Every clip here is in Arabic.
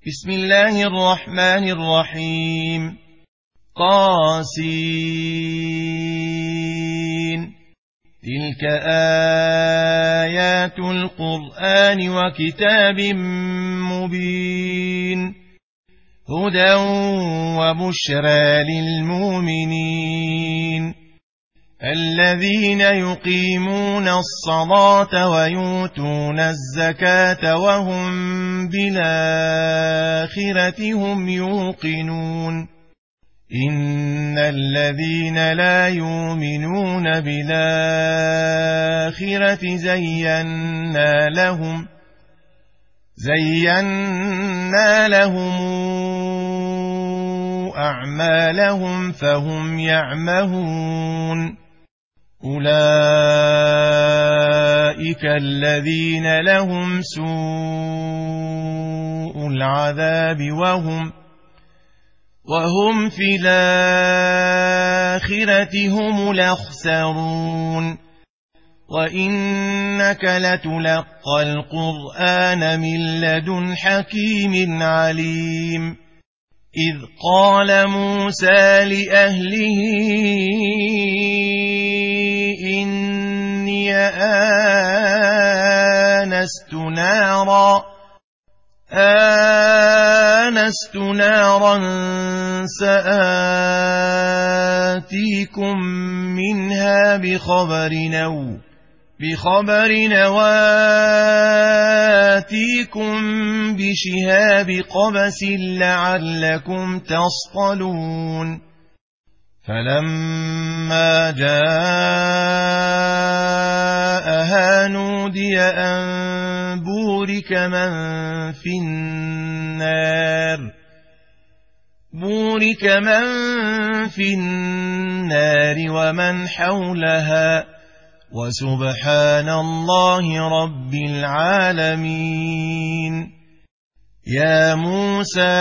بسم الله الرحمن الرحيم. قاسين. تلك آيات القرآن وكتاب مبين، هدى وبشرى للمؤمنين الذين يقيمون الصلاة ويؤتون الزكاة وهم بالآخرة هم يوقنون. إن الذين لا يؤمنون بالآخرة زينا لهم أعمالهم فهم يعمهون. أولئك الذين لهم سوء العذاب وهم في الآخرة هم الأخسرون. وإنك لتلقى القرآن من لدن حكيم عليم. إذ قال موسى لأهله إني آنست نارا سآتيكم منها بخبر وآتيكم بشهاب قبس لعلكم تصطلون. فلما جاءها نودي أن بورك من في النار ومن حولها وسبحان الله رب العالمين. يا موسى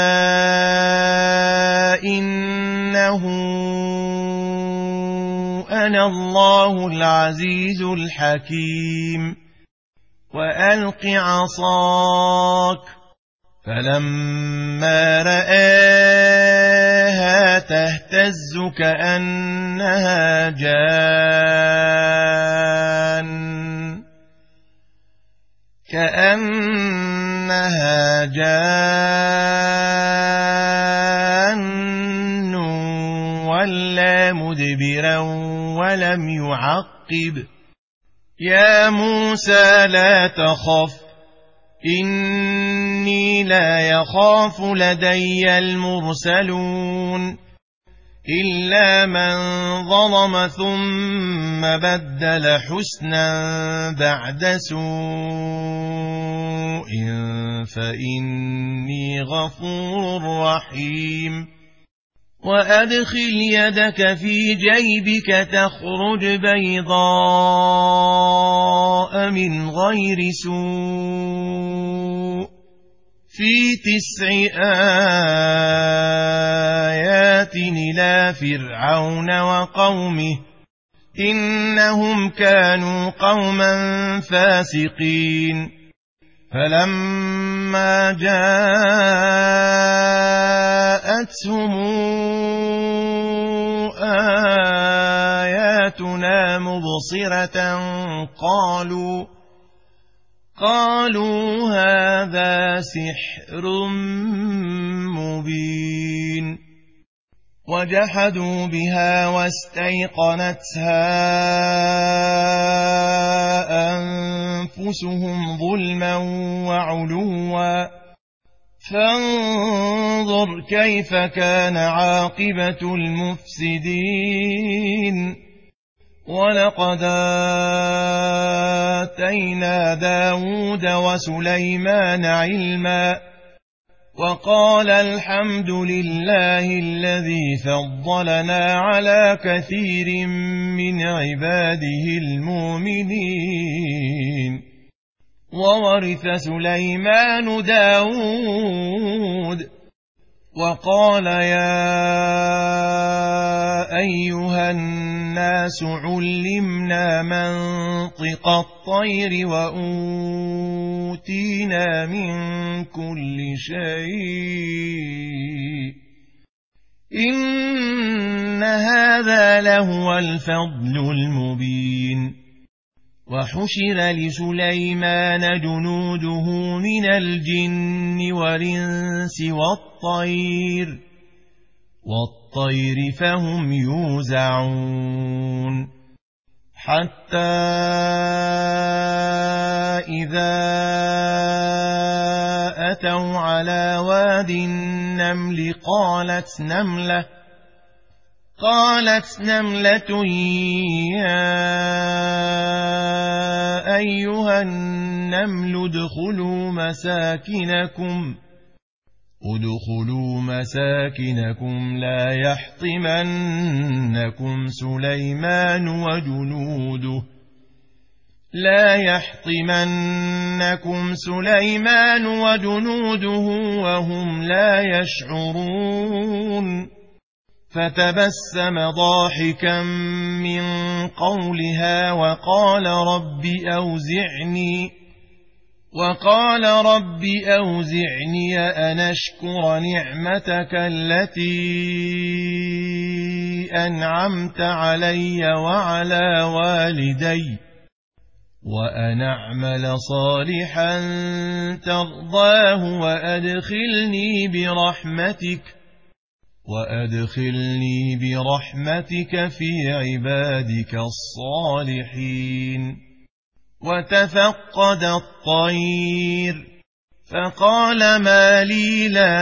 إنه أنا الله العزيز الحكيم. وألق عصاك. فلما رآها تهتز كأنها جان ولا مدبرا ولم يعقب. يا موسى لا تخف إني لا يخاف لدي المرسلون إلا من ظلم ثم بدل حسنا بعد سوء فإني غفور رحيم. وأدخل يدك في جيبك تخرج بيضاء من غير سوء في 9 آيات إلى فرعون وقومه إنهم كانوا قوما فاسقين. فلما جاءتهم آياتنا مبصرة قالوا هذا سحر مبين. وجحدوا بها واستيقنتها أنفسهم ظلما وعلوا فانظر كيف كان عاقبة المفسدين. ولقد آتينا داود وسليمان علما وقال الحمد لله الذي فضلنا على كثير من عباده المؤمنين. وورث سليمان داود وقال يا أيها الناس علمنا منطق الطير وأوتينا من كل شيء إن هذا لهو الفضل المبين وحشر لسليمان جنوده من الجن والإنس والطير فهم يوزعون حتى إذا أتوا على واد النمل قالت نملة يا أيها النمل ادخلوا مساكنكم لا يحطمنكم سليمان وجنوده وهم لا يشعرون فتبسم ضاحكا من قولها وقال رب أوزعني أن أشكر نعمتك التي أنعمت علي وعلى والدي وأن أعمل صالحا ترضاه وأدخلني برحمتك في عبادك الصالحين وتفقد الطير فقال ما لي لا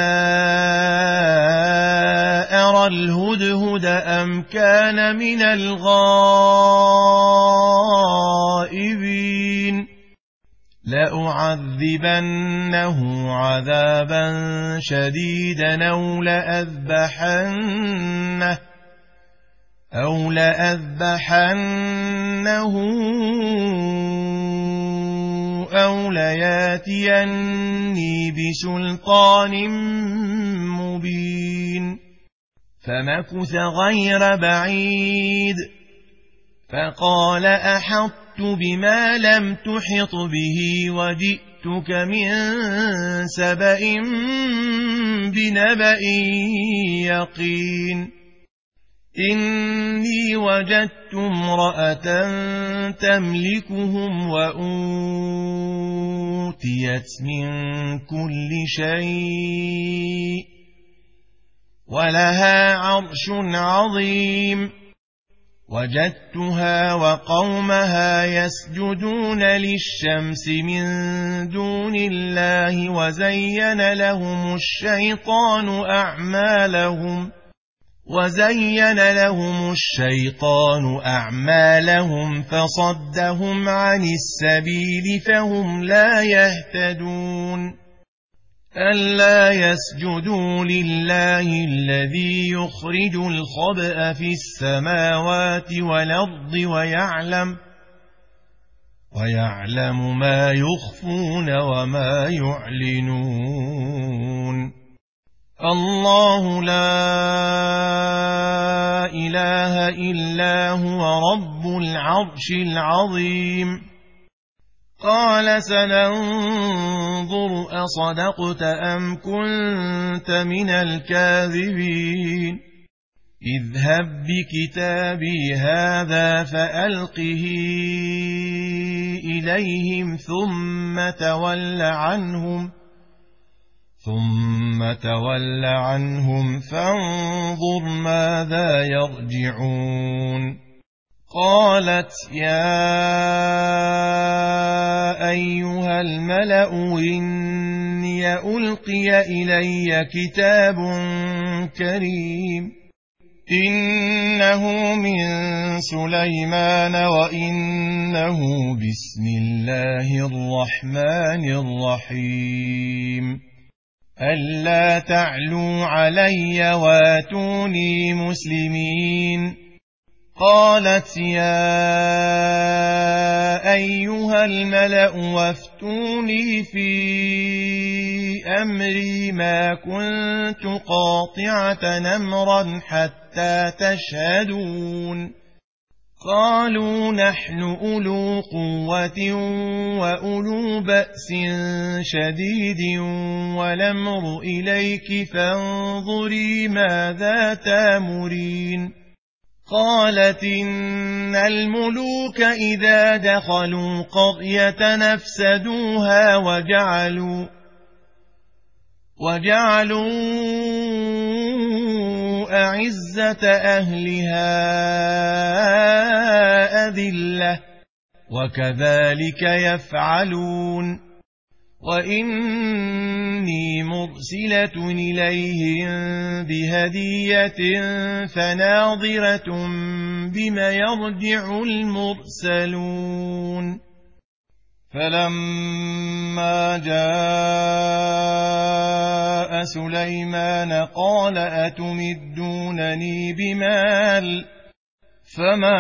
أرى الهدهد أم كان من الغائبين لأعذبنه عذابا شديدا أو لأذبحنه أو لياتيني بسلطان مبين فمكث غير بعيد فقال أحطت بما لم تحط به وجئتك من سبأ بنبأ يقين إني وجدت امرأة تملكهم وأوتيت من كل شيء ولها عرش عظيم وجدتها وقومها يسجدون للشمس من دون الله وزين لهم الشيطان أعمالهم فصدهم عن السبيل فهم لا يهتدون ألا يسجدوا لله الذي يخرج الخبأ في السماوات والأرض ويعلم ما يخفون وما يعلنون الله لا إله إلا هو رب العرش العظيم قال سننظر أصدقت أم كنت من الكاذبين اذهب بكتابي هذا فألقه إليهم ثم تول عنهم فانظر ماذا يرجعون قالت يا أيها الملأ إني ألقي إلي كتاب كريم إنه من سليمان وإنه بسم الله الرحمن الرحيم ألا تعلوا علي واتوني مسلمين قالت يا أيها الملأ وافتوني في أمري ما كنت قاطعة أمرا حتى تشهدون قالوا نحن أولو قوة وأولو بأس شديد والأمر إليك فانظري ماذا تأمرين قالت إن الملوك إذا دخلوا قرية نفسدوها وجعلوا أعزة أهلها أذلة وكذلك يفعلون وإني مرسلة إليهم بهدية فناظرة بما يرجع المرسلون فلما جاء سليمان قال أتمدونني بمال فما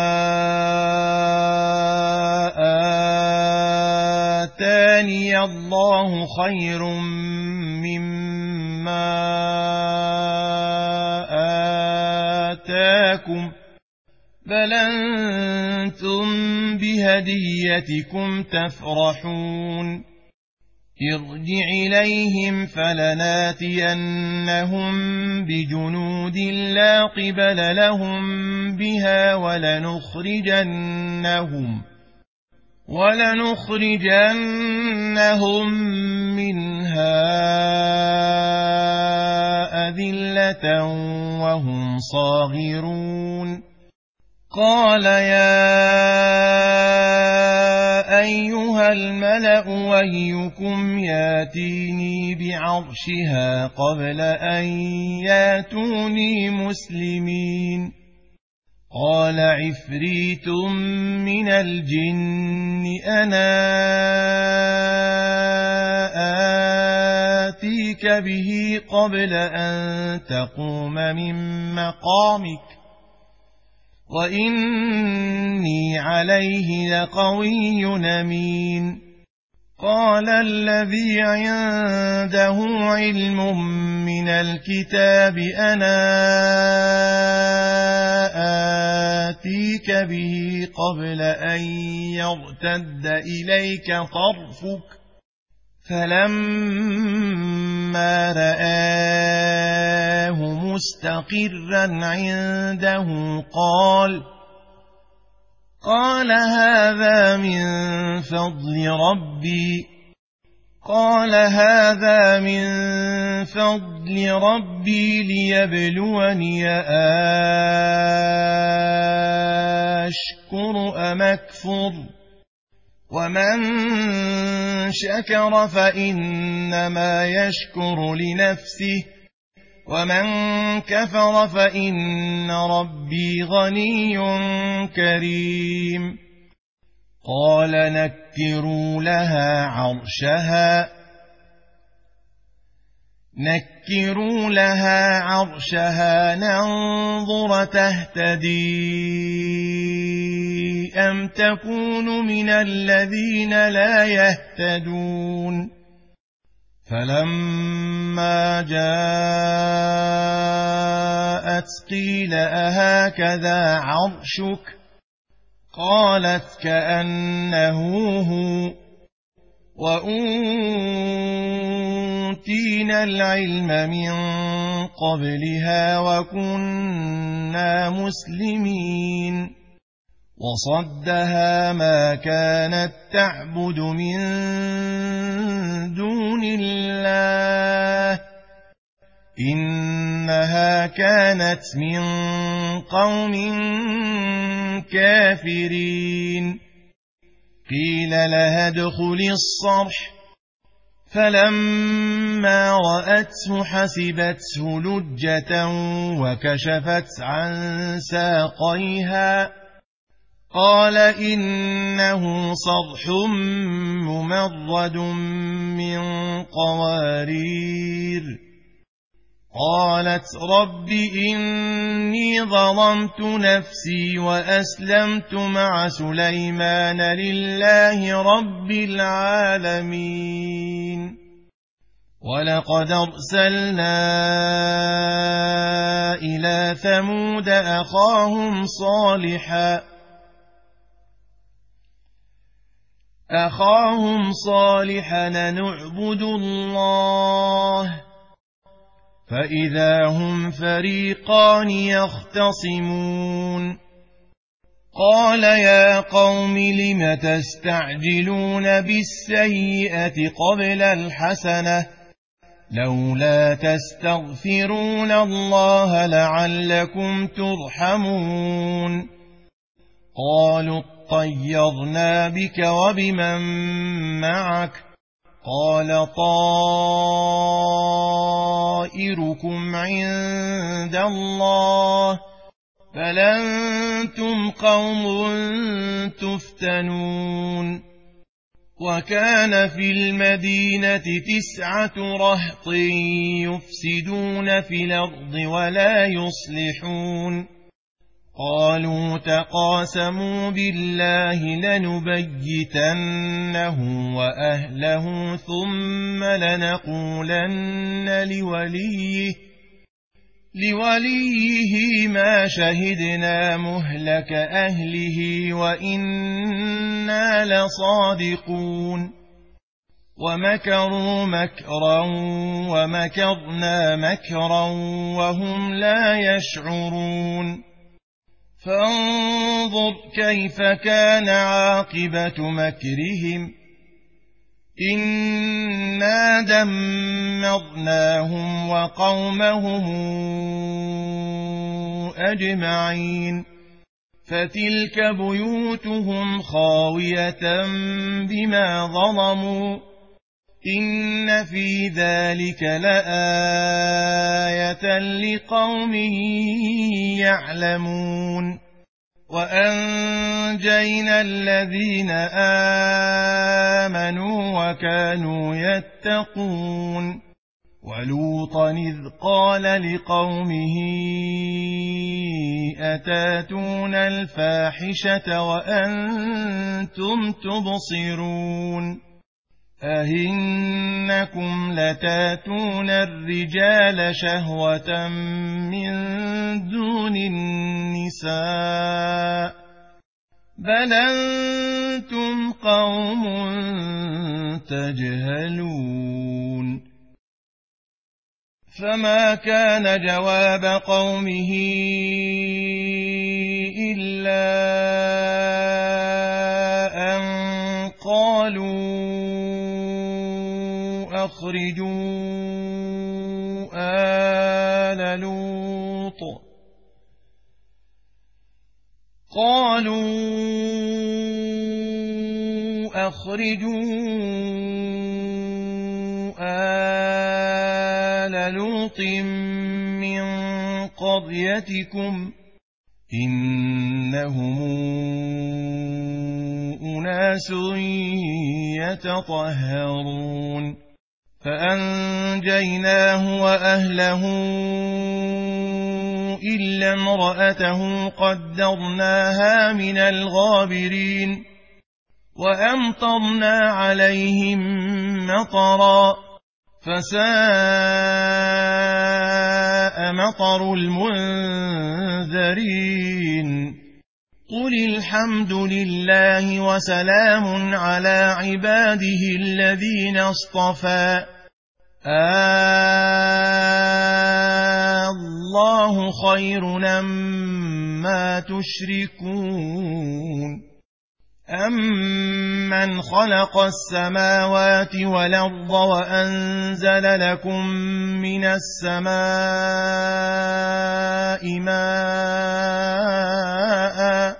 آتاني الله خير مما آتاكم بل أنتم بهديتكم تفرحون ارجع إليهم فلناتينهم بجنود لا قبل لهم بها ولنخرجنهم منها أذلة وهم صاغرون قال يا أيها الملأ أيكم ياتيني بعرشها قبل أن ياتوني مسلمين قال عفريت من الجن أنا آتيك به قبل أن تقوم من مقامك وإني عليه لقوي أمين قال الذي عنده علم من الكتاب أنا آتيك به قبل أن يرتد إليك طرفك فلما رآه مستقرا عنده قال هذا من فضل ربي ليبلوني أشكر أم أكفر ومن شكر فإنما يشكر لنفسه ومن كفر فإن ربي غني كريم قال نكروا لها عرشها ننظر تهتدي أم تكون من الذين لا يهتدون فلما جاءت قيل أهكذا عرشك قالت كأنه هو وأوتينا العلم من قبلها وكنا مسلمين وصدها ما كانت تعبد من دون الله إنها كانت من قوم كافرين قيل لها ادخل الصرح فلما رأته حسبته لجة وكشفت عن ساقيها قال إنه صرح ممرد من قوارير قالت رب إني ظلمت نفسي وأسلمت مع سليمان لله رب العالمين ولقد أرسلنا إلى ثمود أخاهم صالحا نعبد الله فإذا هم فريقان يختصمون قال يا قوم لم تستعجلون بالسيئة قبل الحسنة لولا تستغفرون الله لعلكم ترحمون قالوا اطيرنا بك وبمن معك قال طائركم عند الله بل أنتم قوم تفتنون وكان في المدينة 9 رهط يفسدون في الأرض ولا يصلحون قالوا تقاسموا بالله لنبيتنه وأهله ثم لنقولن لوليه ما شهدنا مهلك أهله وإنا لصادقون ومكروا مكرا ومكرنا مكرا وهم لا يشعرون فانظر كيف كان عاقبة مكرهم إنا دمرناهم وقومهم أجمعين فتلك بيوتهم خاوية بما ظلموا إن في ذلك لآية لقوم يعلمون وأنجينا الذين آمنوا وكانوا يتقون ولوطا إذ قال لقومه أتاتون الفاحشة وأنتم تبصرون أئنكم لتاتون الرجال شهوة من دون النساء بل أنتم قوم تجهلون فما كان جواب قومه إلا أن قالوا أخرجوا آل لوط من قريتكم إنهم أناس يتطهرون فأنجيناه وأهله إلا امرأته قدرناها من الغابرين وأمطرنا عليهم مطرا فساء مطر المنذرين قل الحمد لله وسلام على عباده الذين اصطفى الله خير أما تشركون أمن خلق السماوات والأرض وأنزل لكم من السماء ماء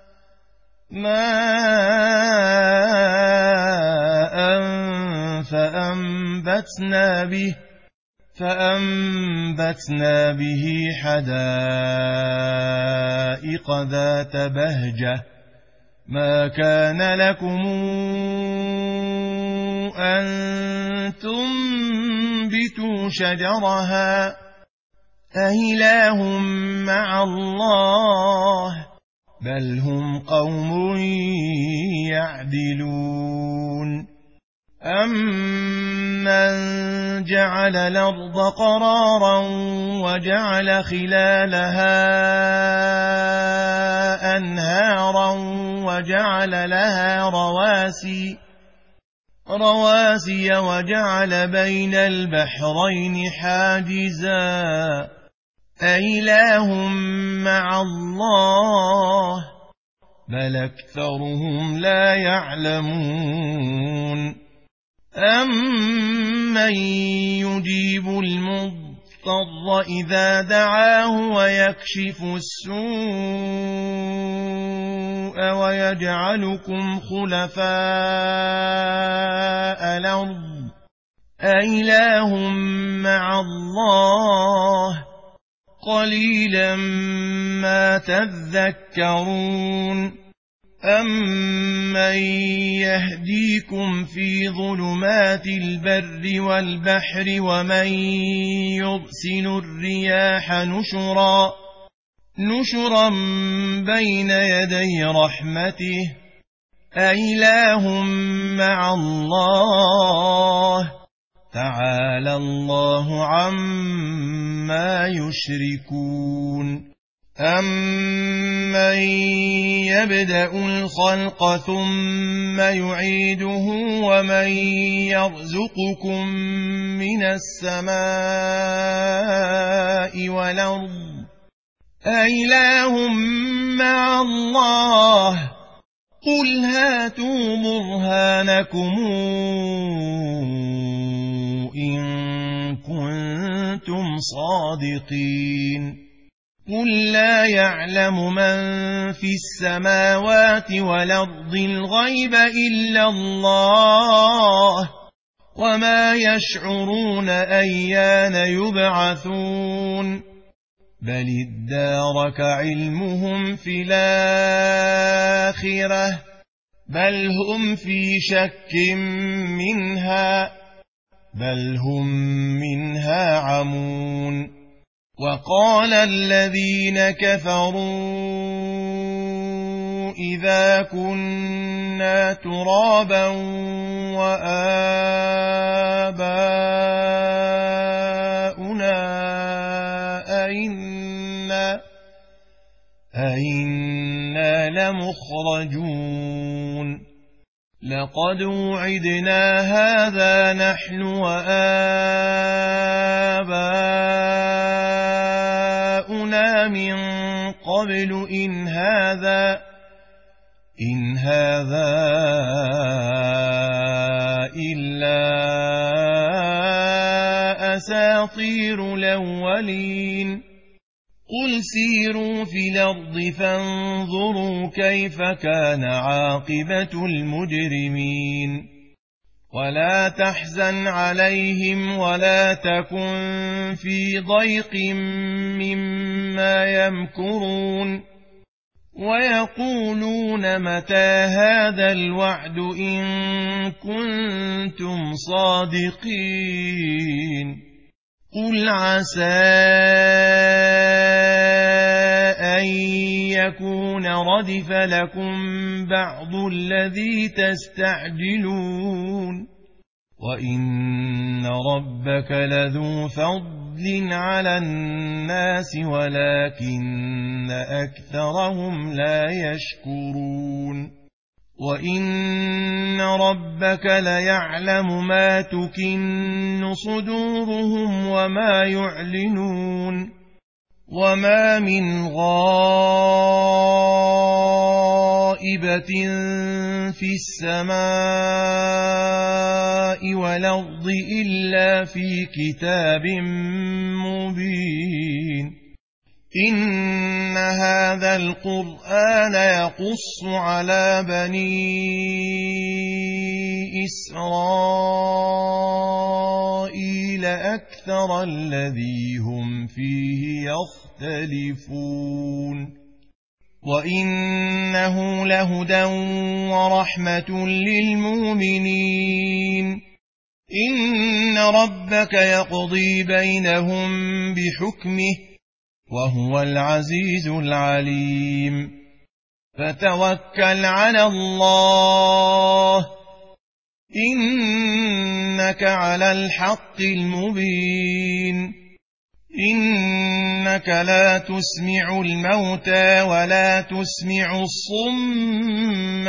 فأنبتنا به حدائق ذات بهجة ما كان لكم أن تنبتوا شجرها أإله مع الله بل هم قوم يعدلون أمن جعل الأرض قرارا وجعل خلالها أنهارا وجعل لها رواسي وجعل بين البحرين حاجزا أإله مع الله بل أكثرهم لا يعلمون أمن يجيب المضطر إذا دعاه ويكشف السوء ويجعلكم خلفاء الأرض أإله مع الله قليلا ما تذكرون أمن يهديكم في ظلمات البر والبحر ومن يرسل الرياح نشرا بين يدي رحمته أإله مع الله تعالى الله عما يشركون أمن يبدأ الخلق ثم يعيده ومن يرزقكم من السماء والأرض أإله مع الله قل هاتوا برهانكم إن كنتم صادقين قل لا يعلم من في السماوات والأرض الغيب إلا الله وما يشعرون أيان يبعثون بل ادارك علمهم في الآخرة بل هم في شك منها بل هم منها عمون وقال الذين كفروا إذا كنا ترابا وآباؤنا أئنا لمخرجون لقد وعدنا هذا نحن وآباؤنا من قبل إن هذا إلا أساطير الأولين قل سيروا في الأرض فانظروا كيف كان عاقبة المجرمين ولا تحزن عليهم ولا تكن في ضيق مما يمكرون ويقولون متى هذا الوعد إن كنتم صادقين قل عسى أن يكون ردف لكم بعض الذي تستعجلون وإن ربك لذو فضل على الناس ولكن أكثرهم لا يشكرون وإن ربك ليعلم ما تكن صدورهم وما يعلنون وما من غائبة في السماء والأرض إلا في كتاب مبين إن هذا القرآن يقص على بني إسرائيل أكثر الذي هم فيه يختلفون وإنه لهدى ورحمة للمؤمنين إن ربك يقضي بينهم بحكمه وهو العزيز العليم فتوكل على الله إنك على الحق المبين إنك لا تسمع الموتى ولا تسمع الصم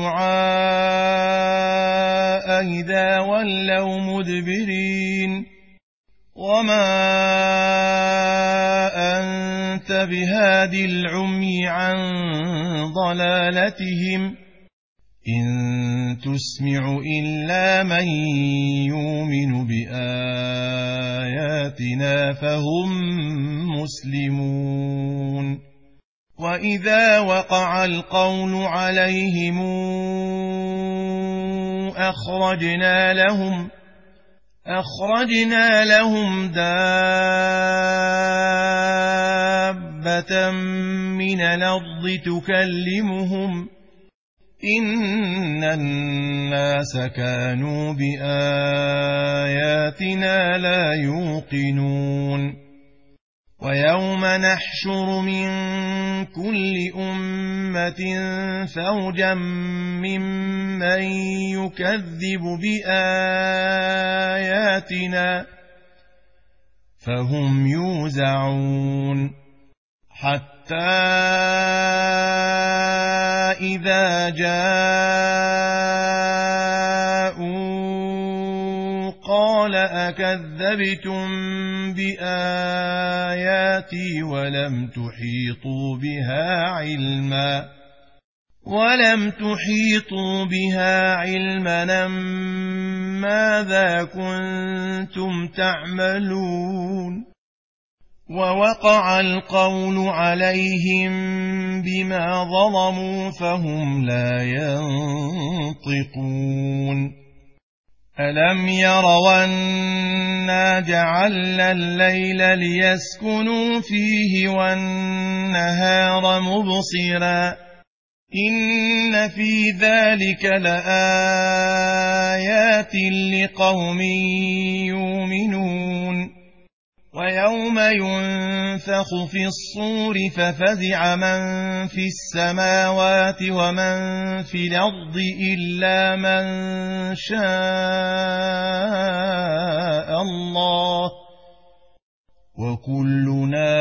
الدعاء إذا ولوا مدبرين وما أنت بهاد العمي عن ضلالتهم إن تسمع إلا من يؤمن بآياتنا فهم مسلمون وإذا وقع القول عليهم أخرجنا لهم دابة من الأرض تكلمهم إن الناس كانوا بآياتنا لا يوقنون ويوم نحشر من كل أمة فوجا ممن يكذب بآياتنا فهم يوزعون حتى إذا جاءوا قال أكذبتم بآياتي ولم تحيطوا بها علما ماذا كنتم تعملون ووقع القول عليهم بما ظلموا فهم لا ينطقون ألم يروا أنا جعلنا الليل ليسكنوا فيه والنهار مبصرا إن في ذلك لآيات لقوم يؤمنون ويوم ينفخ في الصور ففزع من في السماوات ومن في الأرض إلا من شاء الله وكلنا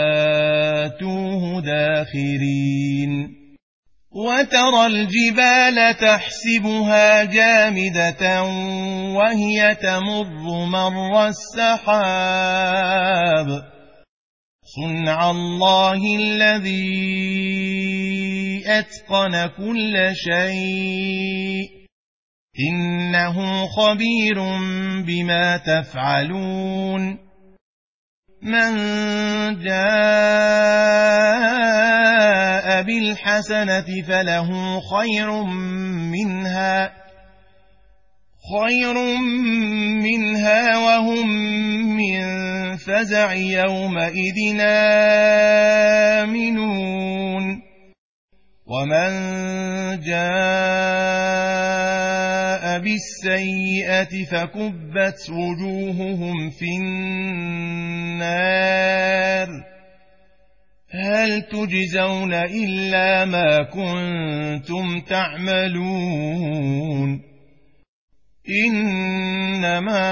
آتوه داخرين وترى الجبال تحسبها جامدة وهي تمر مر السحاب صنع الله الذي أتقن كل شيء إنه خبير بما تفعلون من جاء بالحسنة فله خير منها وهم من فزع يومئذ آمنون ومن جاء بالسيئة فكبت وجوههم في النار هل تجزون إلا ما كنتم تعملون إنما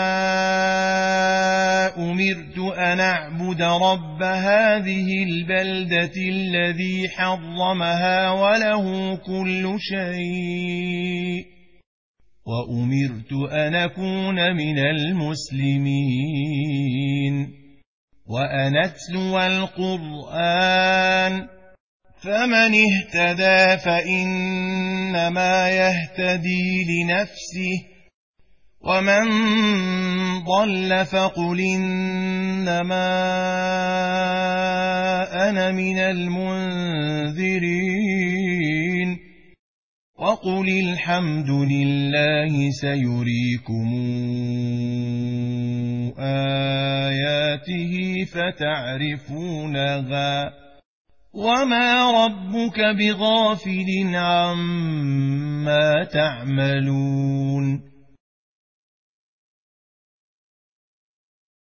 أمرت أن أعبد رب هذه البلدة الذي حرمها وله كل شيء وأمرت أن أكون من المسلمين وأن أتلو القرآن فمن اهتدى فإنما يهتدي لنفسه ومن ضل فقل إنما أنا من المنذرين وقل الحمد لله سيريكم آياته فتعرفونها وما ربك بغافل عما تعملون